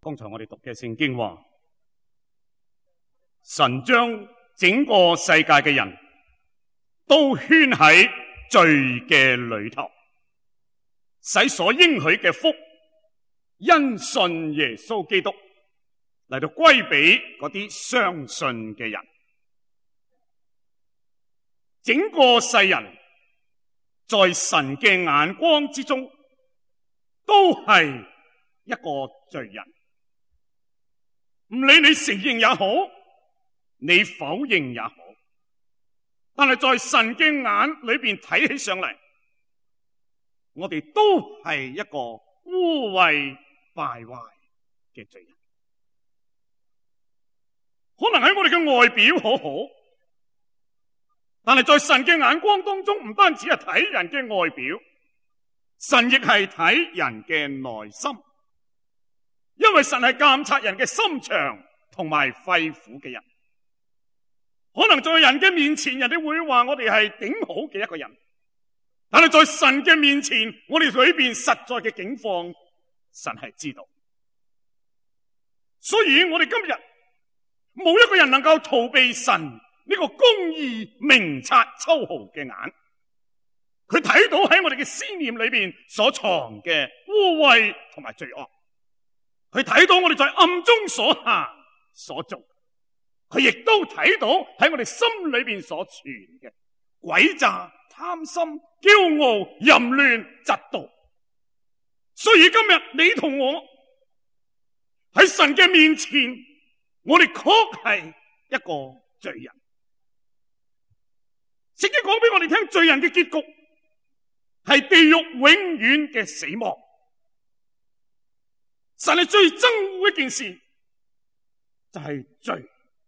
剛才我哋讀嘅聖經話，神將整個世界嘅人都圈喺罪嘅裏頭，使所應許嘅福因信耶穌基督嚟到歸俾嗰啲相信嘅人。整個世人在神嘅眼光之中都係一個罪人，唔理你承認也好，你否認也好，但係在神嘅眼裏邊睇起上嚟，我哋都係一個污穢敗壞嘅罪人。可能喺我哋嘅外表好好，但係在神嘅眼光當中，唔單止係睇人嘅外表，神亦係睇人嘅內心，因為神係監察人嘅心腸同埋肺腑嘅人。可能在人嘅面前，人哋會話我哋係頂好嘅一個人，但係在神嘅面前，我哋裏邊實在嘅境況，神係知道。所以我哋今日冇一個人能夠逃避神呢個公義明察秋毫嘅眼。佢睇到喺我哋嘅思念裏邊所藏嘅污穢同埋罪惡，佢睇到我哋在暗中所行所做，佢亦都睇到喺我哋心裏邊所存嘅詭詐、貪心、驕傲、淫亂、嫉妒。所以今日你同我喺神嘅面前，我哋確係一個罪人。聖經講俾我哋聽，罪人嘅結局係地獄永遠嘅死亡。神係最憎惡一件事，就係罪。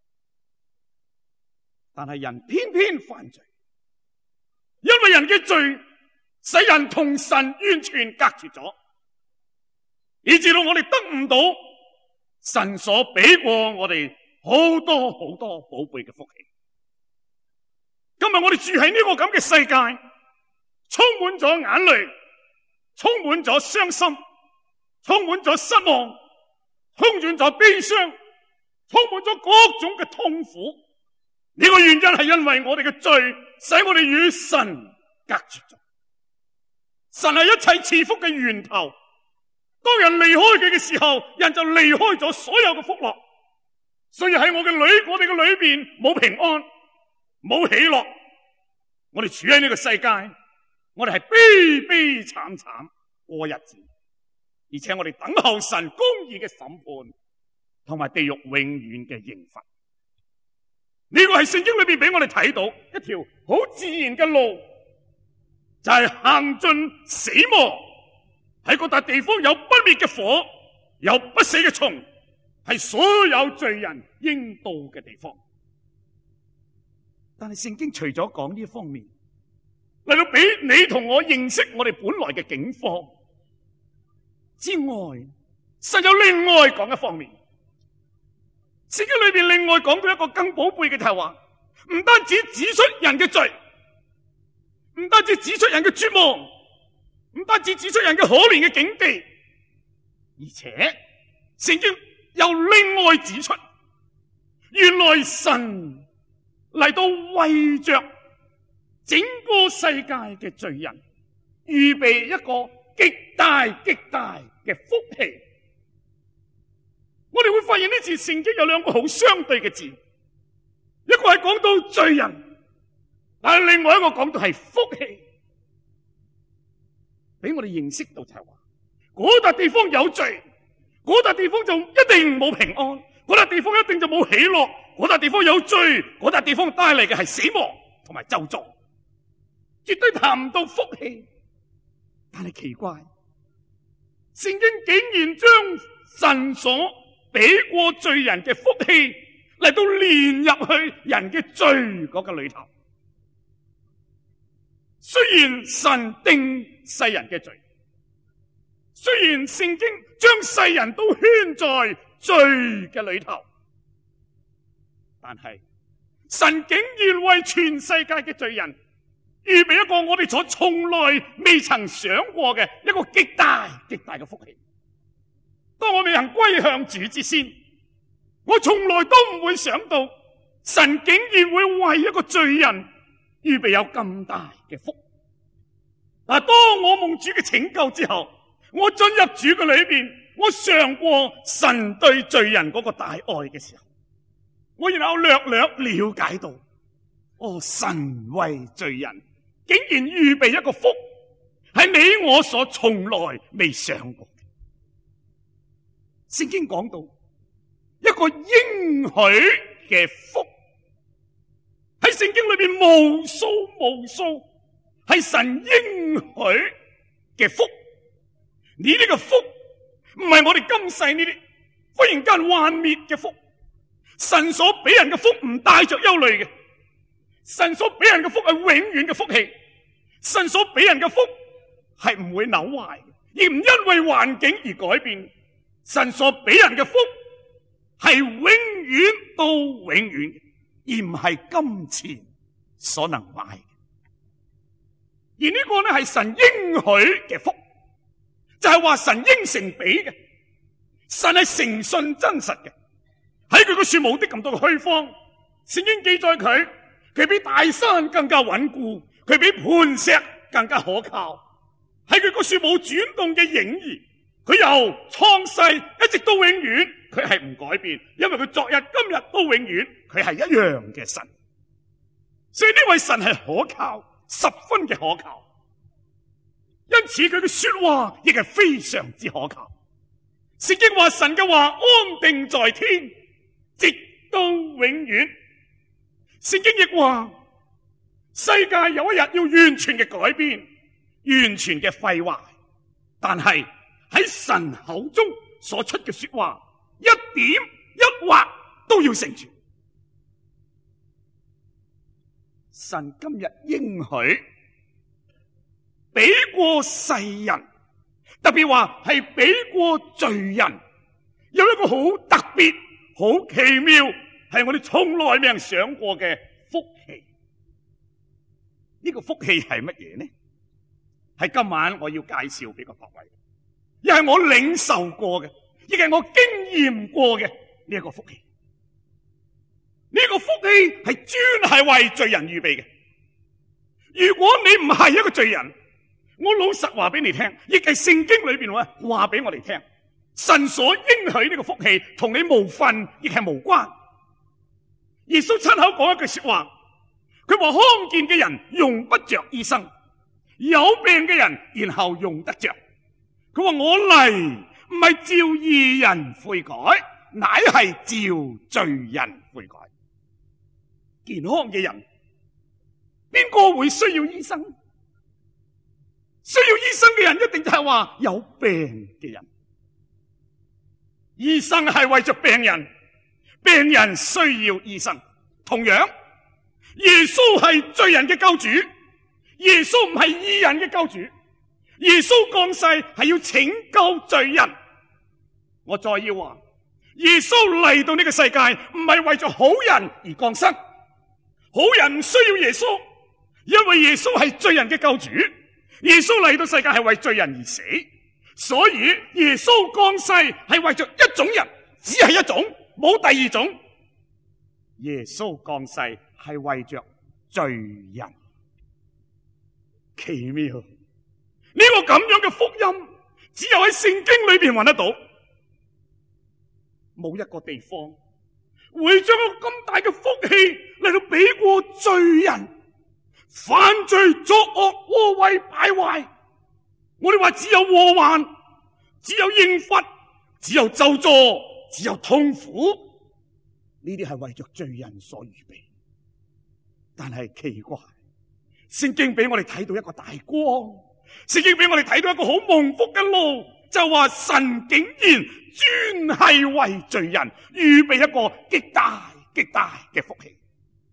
但係人偏偏犯罪，因為人嘅罪使人同神完全隔絕咗，以至到我哋得唔到神所俾過我哋好多好多寶貝嘅福氣。今日我哋住喺呢個咁嘅世界，充滿咗眼淚，充滿咗傷心，充滿咗失望，充滿咗悲傷，充滿咗各種嘅痛苦。呢個原因係因為我哋嘅罪，使我哋與神隔絕咗。神係一切賜福嘅源頭。當人離開佢嘅時候，人就離開咗所有嘅福樂。所以喺我哋嘅裏邊冇平安，冇喜樂。我哋處喺呢個世界，我哋係悲悲慘慘過日子，而且我哋等候神公義嘅審判，同埋地獄永遠嘅刑罰。呢個係聖經裏邊俾我哋睇到一條好自然嘅路，就係行進死亡。喺嗰笪地方有不滅嘅火，有不死嘅蟲，係所有罪人應到嘅地方。但係聖經除咗講呢一方面，嚟到俾你同我認識我哋本來嘅境況之外，神有另外講一方面。聖經裏邊另外講到一個更寶貝嘅就係話，唔單止指出人嘅罪，唔單止指出人嘅絕望，唔單止指出人嘅可憐嘅境地，而且聖經又另外指出，原來神嚟到為着整個世界嘅罪人預備一個極大極大嘅福氣。我哋會發現呢次聖經有兩個好相對嘅字，一個係講到罪人，但係另外一個講到係福氣，俾我哋認識到就係話，嗰笪地方有罪，嗰笪地方就一定冇平安，嗰笪地方一定就冇喜樂，嗰笪地方有罪，嗰笪地方帶嚟嘅係死亡同埋咒詛，絕對談唔到福氣。但係奇怪，聖經竟然將神所俾過罪人嘅福氣嚟到連入去人嘅罪嗰個裏頭。雖然神定世人嘅罪，雖然聖經將世人都圈在罪嘅裏頭，但係神竟然為全世界嘅罪人預備一個我哋所從來未曾想過嘅一個極大極大嘅福氣。 當我未能歸向主之先，我從來都唔會想到神竟然會為一個罪人預備有咁大嘅福。當我蒙主嘅拯救之後，我進入主嘅裏邊，我嘗過神對罪人嗰個大愛嘅時候，我然後略略了解到，神為罪人竟然預備一個福，係你我所從來未想過嘅。聖經講到一個應許嘅福，喺聖經裏邊無數係神應許嘅福。呢個福唔係我哋今世呢啲忽然間幻滅嘅福，神所俾人嘅福唔帶着憂慮嘅，神所俾人嘅福係永遠嘅福氣，神所俾人嘅福係唔會扭壞嘅，而唔因為環境而改變。神所俾人嘅福係永遠到永遠，而唔係金錢所能買嘅。而呢個呢係神應許嘅福，就係話神應承俾嘅，神係誠信真實嘅。喺佢個樹冇的咁多嘅虛謊，聖經記載佢比大山更加穩固，佢比磐石更加可靠。喺佢個樹冇轉動嘅影兒，佢由創世一直到永遠，佢係唔改變，因為佢昨日今日都永遠，佢係一樣嘅神。所以呢位神係可靠，十分嘅可靠。因此佢嘅說話亦係非常之可靠。聖經話神嘅話安定在天，直到永遠。聖經亦話世界有一日要完全嘅改變，完全嘅廢壞，但係喺神口中所出嘅說話，一點一劃都要成全。神今日應許俾過世人，特別話係俾過罪人，有一個好特別、好奇妙，係我哋從來未曾想過嘅福氣。呢個福氣係乜嘢呢？係今晚我要介紹俾各位，亦係我領受過嘅，亦係我經驗過嘅呢一個福氣。呢個福氣係專係為罪人預備嘅。如果你唔係一個罪人，我老實話俾你聽，亦係聖經裏邊話俾我哋聽，神所應許呢個福氣同你無份，亦係無關。耶穌親口講一句說話，佢話康健嘅人用不着醫生，有病嘅人然後用得着。佢話我嚟唔係召義人悔改，乃係召罪人悔改。健康嘅人，邊個會需要醫生？需要醫生嘅人一定就係話有病嘅人。醫生係為着病人，病人需要醫生。同樣，耶穌係罪人嘅救主，耶穌唔係義人嘅救主。耶穌降世係要拯救罪人。我再要話，耶穌嚟到呢個世界唔係為咗好人而降生，好人唔需要耶穌，因為耶穌係罪人嘅救主。耶穌嚟到世界係為罪人而死，所以耶穌降世係為咗一種人，只係一種，冇第二種。耶穌降世係為着罪人。奇妙，呢個咁樣嘅福音只有喺聖經裏邊揾得到，冇一個地方會將個咁大嘅福氣嚟到俾過罪人。犯罪作惡禍為敗壞，我哋話只有禍患，只有刑罰，只有咒詛，只有痛苦，呢啲係為着罪人所預備。但係奇怪，聖經俾我哋睇到一個大光，聖經俾我哋睇到一個好蒙福嘅路，就話神竟然專係為罪人預備一個極大極大嘅福氣。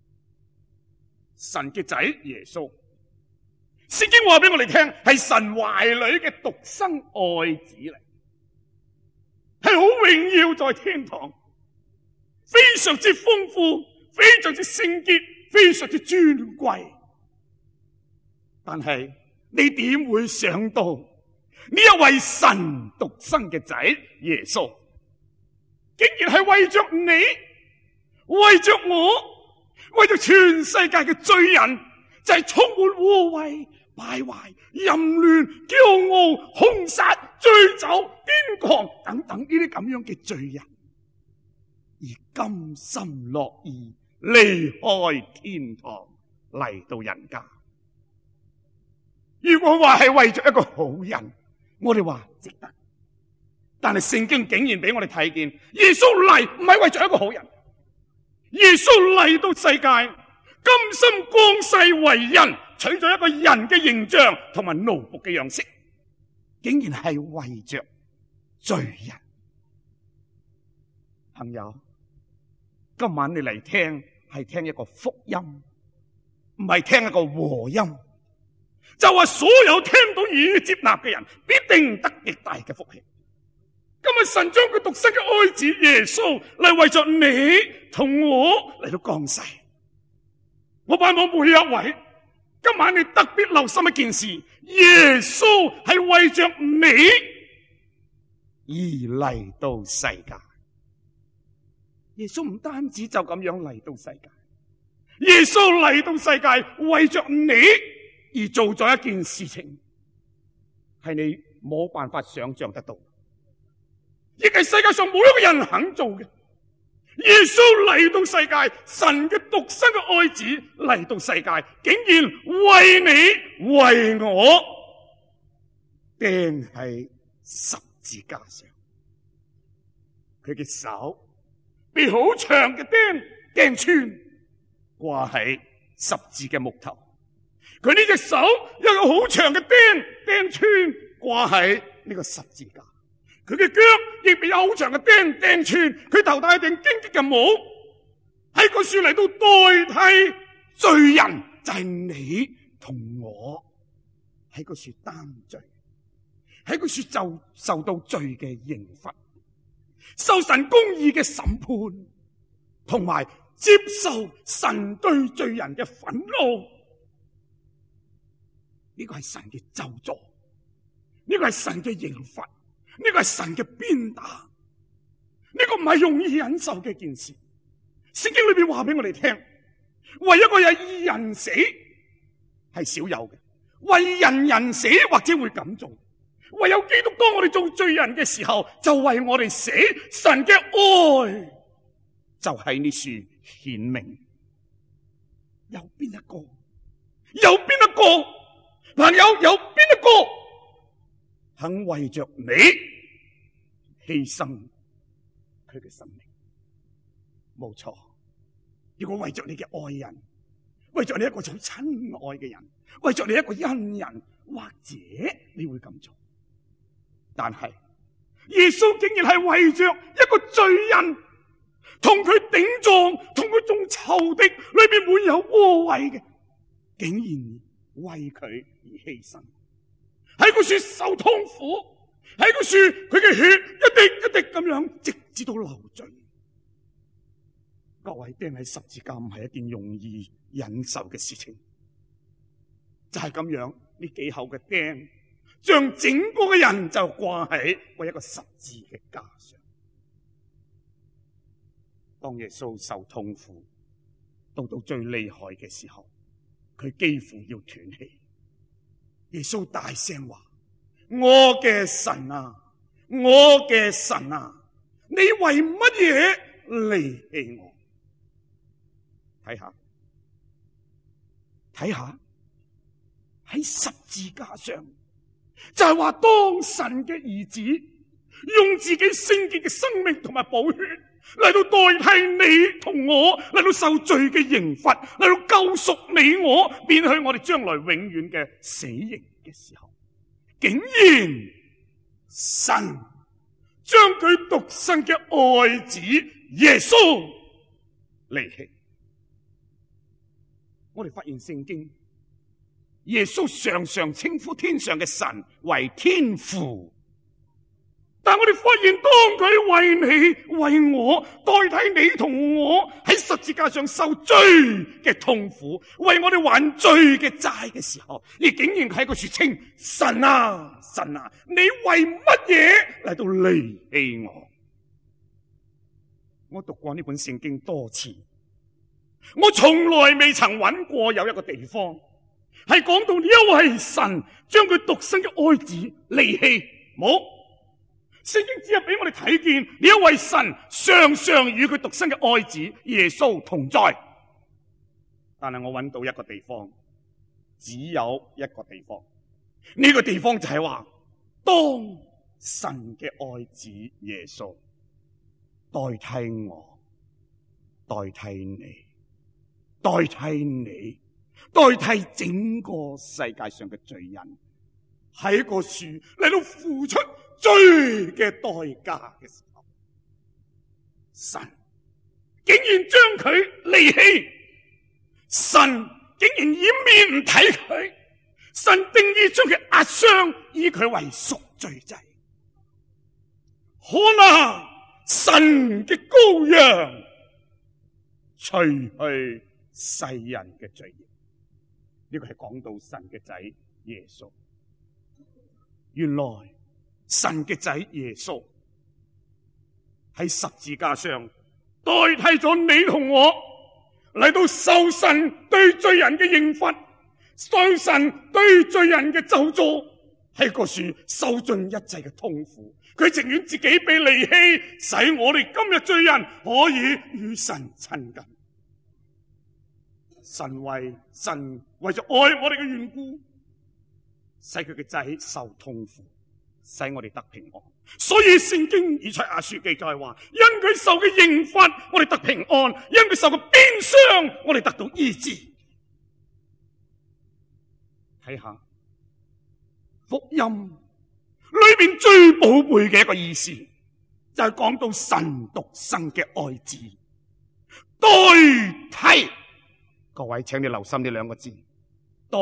神嘅仔耶穌，聖經話俾我哋聽，係神懷裏嘅獨生愛子嚟，係好榮耀在天堂，非常之豐富，非常之聖潔，非常之尊貴。但係你點會想到呢一位神獨生嘅仔耶穌，竟然係為着你，為着我，為着全世界嘅罪人，就係充滿污穢、敗壞、淫亂、驕傲、兇殺、醉酒、癲狂等等呢啲咁樣嘅罪人，而甘心樂意離開天堂嚟到人間。如果話係為着一個好人，我哋話值得。但係聖經竟然俾我哋睇見，耶穌嚟唔係為着一個好人，耶穌嚟到世界，甘心降世為人，取咗一個人嘅形象同埋奴僕嘅樣式，竟然係為着罪人。朋友，今晚你嚟聽係聽一個福音，唔係聽一個和音。就話所有聽到與接納嘅人，必定得極大嘅福氣。今日神將佢獨生嘅愛子耶穌嚟為着你同我嚟到降世。我盼望每一位今晚你特別留心一件事，耶穌係為着你而嚟到世界。耶穌唔單止就咁樣嚟到世界，耶穌嚟到世界為着你而做咗一件事情，係你冇辦法想象得到，亦係世界上冇一個人肯做嘅。耶穌嚟到世界，神嘅獨生嘅愛子嚟到世界，竟然為你為我釘喺十字架上。佢嘅手被好長嘅釘穿，掛喺十字嘅木頭。佢呢隻手有個好長嘅釘穿，掛喺呢個十字架。佢嘅腳亦被有好長嘅釘穿，佢頭戴一頂荊棘嘅帽，喺個樹嚟到代替罪人，就係你同我喺個樹擔罪，喺個樹就受到罪嘅刑罰，受神公義嘅審判，同埋接受神對罪人嘅憤怒。呢個係神嘅咒詛，呢個係神嘅刑罰，呢個係神嘅鞭打，呢個唔係容易忍受嘅一件事。聖經裏邊話俾我哋聽，為一個義人死係少有嘅，為人死或者會咁做，唯有基督當我哋做罪人嘅時候，就為我哋死。神嘅愛就喺呢處顯明。有邊一個？朋友，有邊一個肯為着你犧牲佢嘅生命？冇錯，如果為着你嘅愛人，為着你一個好親愛嘅人，為着你一個恩人，或者你會咁做。但係耶穌竟然係為着一個罪人，同佢頂撞，同佢眾仇敵裏邊滿有污穢嘅，竟然為佢而犧牲，喺個樹受痛苦，喺個樹佢嘅血一滴一滴咁樣直至到流盡。各位，釘喺十字架唔係一件容易忍受嘅事情，就係咁樣呢幾口嘅釘，將整個嘅人就掛喺一個十字嘅架上。當耶穌受痛苦到最厲害嘅時候，佢幾乎要斷氣。耶穌大聲話：我嘅神啊，我嘅神啊，你為乜嘢離棄我？睇下喺十字架上，就係話當神嘅兒子用自己聖潔嘅生命同埋寶血嚟到代替你同我，嚟到受罪嘅刑罰，嚟到救贖你我，免去我哋將來永遠嘅死刑嘅時候，竟然神將佢獨生嘅愛子耶穌離棄。我哋發現聖經耶穌常常稱呼天上嘅神為天父， 但我哋發現，當佢為你、為我代替你同我喺十字架上受罪嘅痛苦，為我哋還罪嘅債嘅時候，你竟然喺個說稱：神啊，神啊，你為乜嘢嚟到離棄我？我讀過呢本聖經多次，我從來未曾揾過有一個地方係講到呢一位神將佢獨生嘅愛子離棄，冇。聖經只係俾我哋睇見呢一位神常常與佢獨生嘅愛子耶穌同在，但係我揾到一個地方，只有一個地方，呢個地方就係話，當神嘅愛子耶穌代替我，代替你，代替你，代替整個世界上嘅罪人，喺個樹嚟到付出罪嘅代價嘅時候，神竟然將佢離棄，神竟然掩面唔睇佢，神定意將佢壓傷，以佢為贖罪祭。可能神嘅羔羊除去世人嘅罪孽，呢個係講到神嘅仔耶穌。原來神嘅仔耶穌喺十字架上代替咗你同我嚟到受神對罪人嘅刑罰，受神對罪人嘅咒詛，喺個樹受盡一切嘅痛苦。佢情願自己被離棄，使我哋今日罪人可以與神親近。神為咗愛我哋嘅緣故，使佢嘅仔受痛苦，使我哋得平安。所以聖經以賽亞書記載話，因佢受嘅刑罰我哋得平安，因佢受嘅鞭傷我哋得到醫治。睇下福音裏邊最寶貝嘅一個意思，就係講到神獨生嘅愛子代替。各位請你留心呢兩個字，代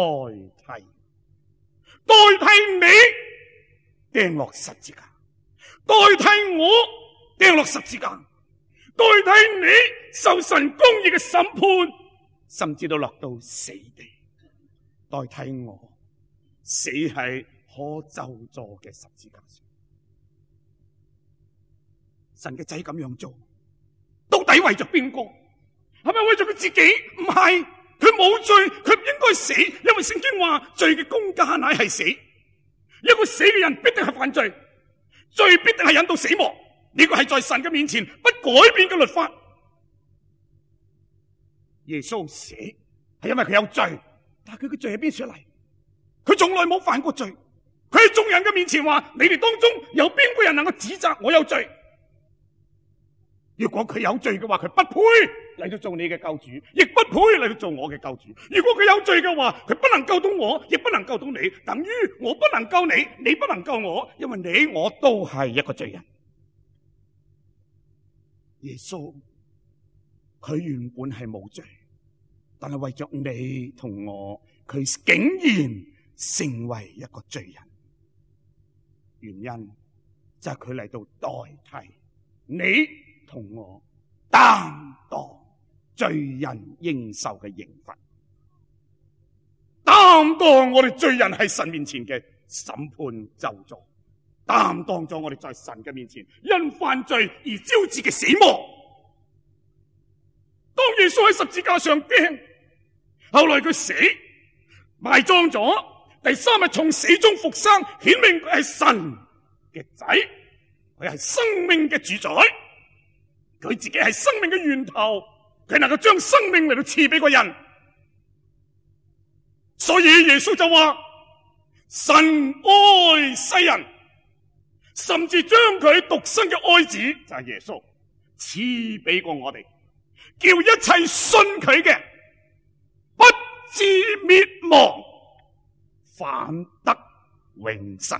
替你釘落十字架，代替我釘落十字架，代替你受神公義嘅審判，甚至都落到死地，代替我死喺可咒詛嘅十字架上。神嘅仔咁樣做，到底為咗邊個？係咪為咗佢自己？唔係，佢冇罪，佢唔應該死，因為聖經話罪嘅工價乃係死。一個死嘅人必定係犯罪，罪必定係引到死亡。呢個係在神嘅面前不改變嘅律法。耶穌死係因為佢有罪，但係佢嘅罪喺邊處嚟？佢從來冇犯過罪。佢喺眾人嘅面前話：你哋當中有邊個人能夠指責我有罪？如果佢有罪嘅話，佢不配嚟到做你嘅救主，亦不配嚟到做我嘅救主。如果佢有罪嘅話，佢不能救到我，亦不能救到你，等於我不能救你，你不能救我，因為你我都係一個罪人。耶穌佢原本係冇罪，但係為咗你同我，佢竟然成為一個罪人。原因就係佢嚟到代替你同我擔當罪人應受嘅刑罰，擔當我哋罪人喺神面前嘅審判咒詛，擔當咗我哋在神嘅面前因犯罪而招致嘅死亡。當耶穌喺十字架上釘，後來佢死埋葬咗，第三日從死中復生，顯明佢係神嘅仔，佢係生命嘅主宰。佢自己係生命嘅源頭，佢能夠將生命嚟到賜俾個人。所以耶穌就話：神愛世人，甚至將佢獨生嘅愛子就係耶穌賜俾過我哋，叫一切信佢嘅不至滅亡，反得永生。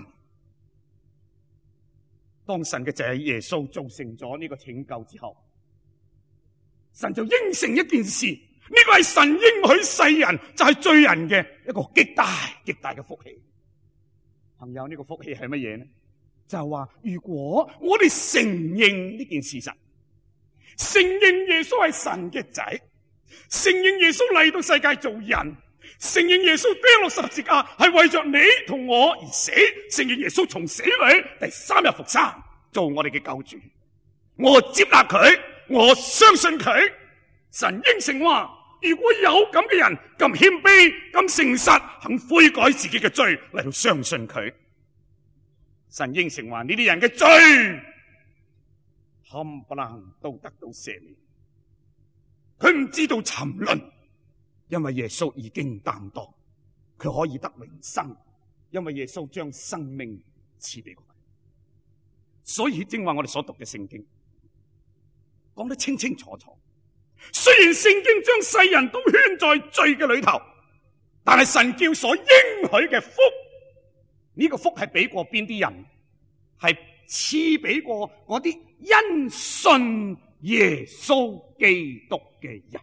當神嘅仔耶穌造成咗呢個拯救之後，神就應承一件事，呢個係神應許世人，就係罪人嘅一個極大極大嘅福氣。朋友，呢個福氣係乜嘢呢？ 就係話，如果我哋承認呢件事實，承認耶穌係神嘅仔，承認耶穌嚟到世界做人，承認耶穌釘落十字架係為着你同我而死，承認耶穌從死裏第三日復生，做我哋嘅救主，我接納佢，我相信佢。神應承話，如果有咁嘅人咁謙卑、咁誠實，肯悔改自己嘅罪嚟到相信佢，神應承話呢啲人嘅罪冚唪唥都得到赦免。佢唔知道沉淪，因為耶穌已經擔當；佢可以得永生，因為耶穌將生命賜俾佢。所以正話我哋所讀嘅聖經講得清清楚楚。雖然聖經將世人都圈在罪嘅裏頭，但係神叫所應許嘅福，呢個福係俾過邊啲人？係賜俾過嗰啲因信耶穌基督嘅人。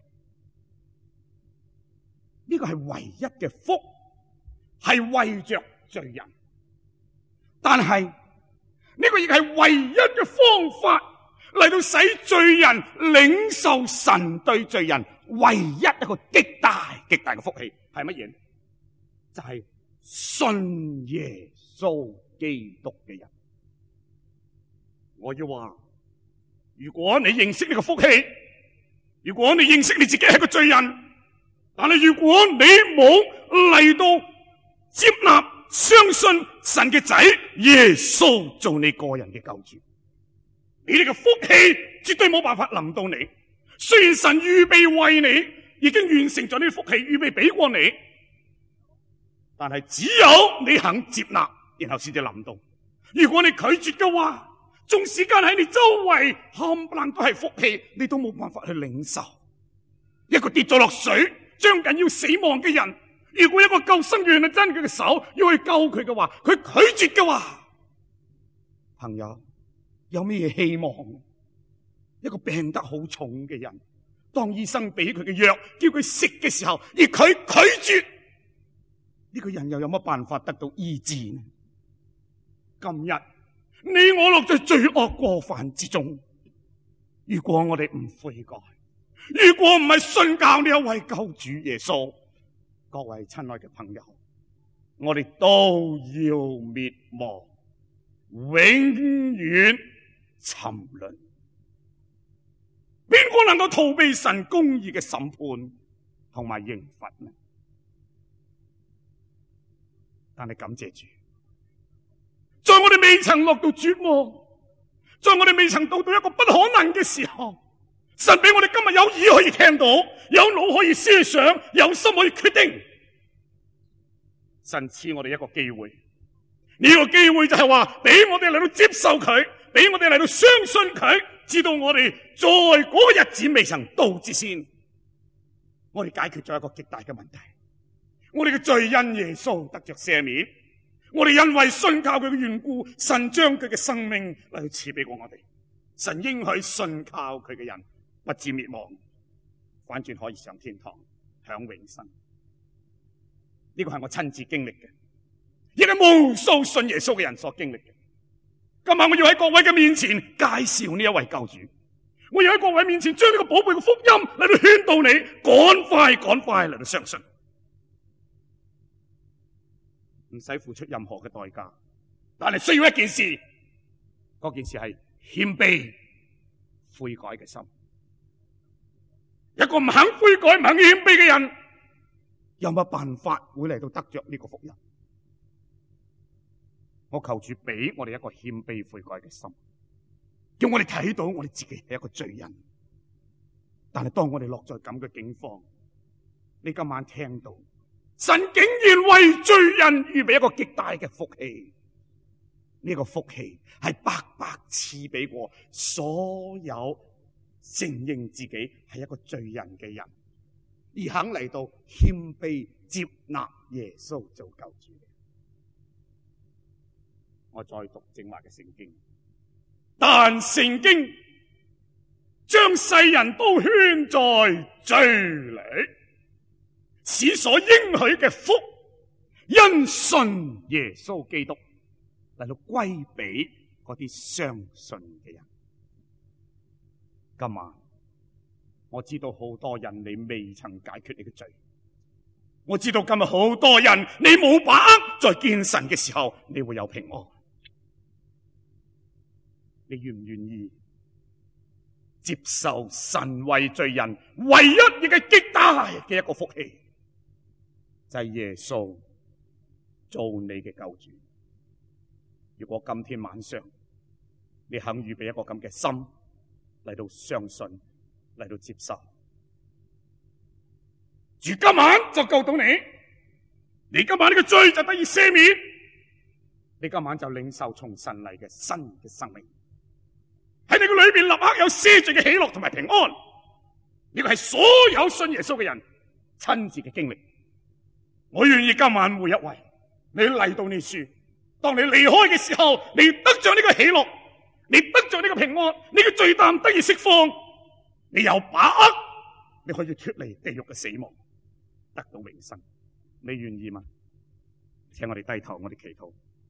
呢個係唯一嘅福，係為着罪人。但係呢個亦係唯一嘅方法，嚟到使罪人領受神對罪人唯一一個極大極大嘅福氣係乜嘢？就係信耶穌基督嘅人。我要話，如果你認識呢個福氣，如果你認識你自己係個罪人，但係如果你冇嚟到接納相信神嘅仔耶穌做你個人嘅救主，你哋嘅福氣絕對冇辦法臨到你。雖然神預備為你已經完成咗呢啲福氣，預備俾過你，但係只有你肯接納，然後先至臨到。如果你拒絕嘅話，縱使間喺你周圍冚唪唥都係福氣，你都冇辦法去領受。一個跌咗落水將近要死亡嘅人，如果一個救生員係伸佢嘅手要去救佢嘅話，佢拒絕嘅話，朋友有咩希望？一個病得好重嘅人，當醫生俾佢嘅藥叫佢食嘅時候，而佢拒絕，呢個人又有乜辦法得到醫治呢？今日你我落在罪惡過犯之中，如果我哋唔悔改，如果唔係信教呢一位救主耶穌，各位親愛嘅朋友，我哋都要滅亡，永遠沉淪。邊個能夠逃避神公義嘅審判同埋刑罰呢？但係感謝主，在我哋未曾落到絕望，在我哋未曾到一個不可能嘅時候，神俾我哋今日有耳可以聽到，有腦可以思想，有心可以決定。神賜我哋一個機會，呢個機會就係話俾我哋嚟到接受佢，俾我哋嚟到相信佢，知道我哋在嗰個日子未曾到之先，我哋解決咗一個極大嘅問題。我哋嘅罪因耶穌得着赦免，我哋因為信靠佢嘅緣故，神將佢嘅生命嚟到賜俾過我哋。神應許信靠佢嘅人不至滅亡，反轉可以上天堂享永生。呢個係我親自經歷嘅，亦係無數信耶穌嘅人所經歷嘅。今晚我要喺各位嘅面前介紹呢一位救主，我要喺各位面前將呢個寶貝嘅福音嚟到勸導你，趕快嚟到相信，唔使付出任何嘅代價，但係需要一件事，嗰件事係謙卑悔改嘅心。一個唔肯悔改、唔肯謙卑嘅人，有乜辦法會嚟到得着呢個福音？我求主俾我哋一個謙卑悔改嘅心，叫我哋睇到我哋自己係一個罪人。但係當我哋落在咁嘅境況，你今晚聽到神竟然為罪人預備一個極大嘅福氣，呢個福氣係白白賜俾過所有承認自己係一個罪人嘅人，而肯嚟到謙卑接納耶穌做救主。我再讀正話嘅聖經，但聖經將世人都圈在罪裏，使所應許嘅福因信耶穌基督嚟嚟到歸俾嗰啲相信嘅人。今晚我知道好多人你未曾解決你嘅罪，我知道今日好多人你冇把握在見神嘅時候你會有平安。你願唔願意接受神為罪人唯一亦係極大嘅一個福氣，就係耶穌做你嘅救主？如果今天晚上你肯預備一個咁嘅心嚟到相信，嚟到接受，主今晚就救到你，你今晚呢個罪就得以赦免，你今晚就領受從神嚟嘅新嘅生命，喺你嘅裏邊立刻有赦罪嘅喜樂同埋平安。呢個係所有信耶穌嘅人親自嘅經歷。我願意今晚每一位你嚟到呢處，當你離開嘅時候，你得着呢個喜樂，你得着呢個平安，你嘅罪擔得以釋放，你有把握你可以脫離地獄嘅死亡，得到永生。你願意嗎？請我哋低頭，我哋祈禱。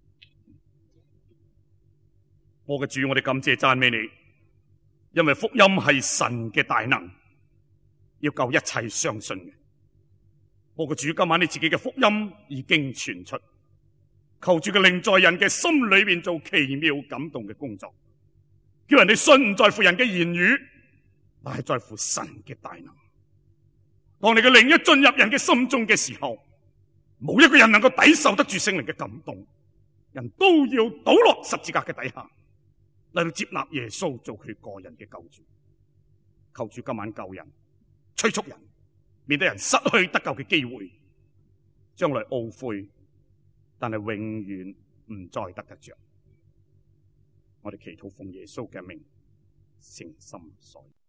我嘅主，我哋感謝讚美你，因為福音係神嘅大能，要救一切相信嘅。我嘅主，今晚你自己嘅福音已經傳出，求主嘅靈在人嘅心裏邊做奇妙感動嘅工作，叫人哋信唔在乎人嘅言語，但係在乎神嘅大能。當你嘅靈一進入人嘅心中嘅時候，冇一個人能夠抵受得住聖靈嘅感動，人都要倒落十字架嘅底下嚟到接納耶穌做佢個人嘅救主。求主今晚救人，催促人，免得人失去得救嘅機會，將來懊悔，但係永遠唔再得着。我哋祈禱奉耶穌嘅名，誠心所願。